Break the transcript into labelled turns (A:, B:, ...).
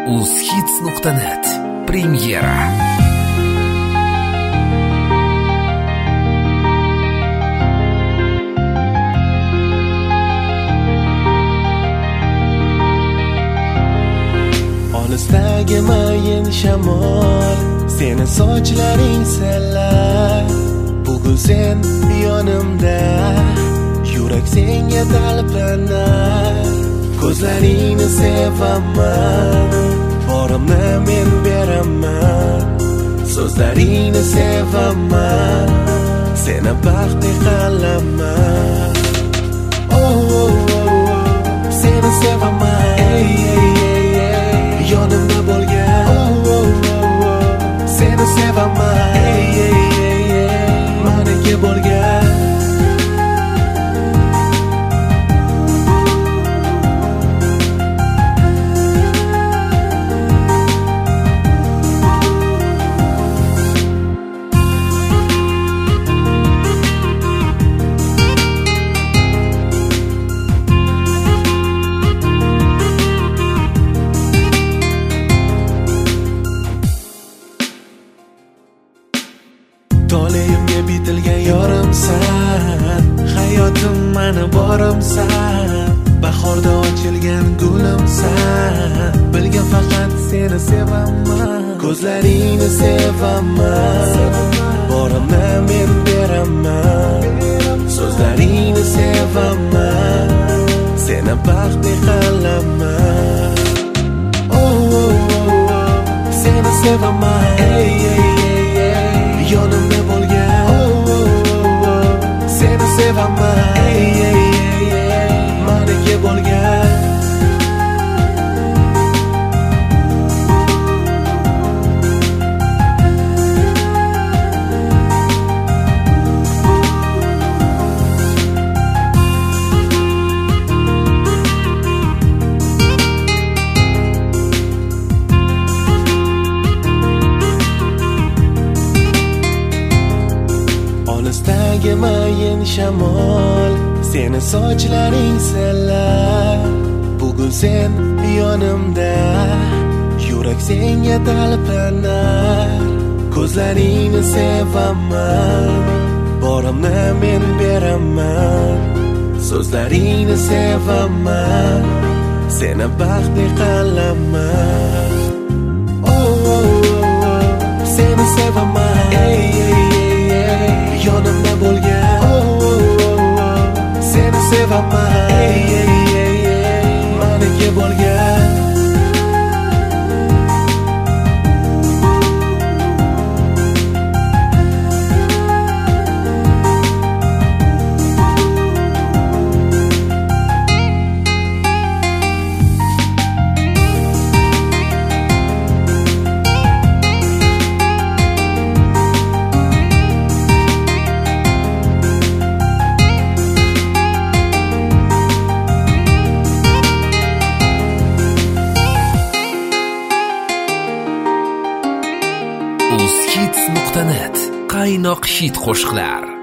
A: uzhits.net Premyera.
B: Olisdagi mayin shamol, seni sochlaring sellar. Bugun sen yonimda, yurak senga talpinar. Ko'zlaringni sevaman, borimni men beraman. So'zlaringni sevaman, seni baxtli qilaman. Seni sevaman, yonimda bo'lgan. Seni sevaman, meniki bo'lgan. Toleimga bitilgan yorimsan, hayotim mani borimsan. Bahorda ochilgan gulimsan, bilgan faqat seni sevaman. Ko'zlaringni sevaman, borimni men beraman. So'zlaringni sevaman, seni baxtli qilaman. Seni sevaman, yonimda bo'lgan. Seni sevaman, meniki bo'lgan. Olisdagi mayin shamol, seni sochlaring sellar. Bugun sen yonimda, yurak senga talpinar. Ko'zlaringni sevaman, borimni men beraman. So'zlaringni sevaman, seni baxtli qilaman. Seni sevaman, yonimda bo'lgan. Seni sevaman, meniki bo'lgan.
A: uzhits.net Qaynoq hit qo'shiqlar.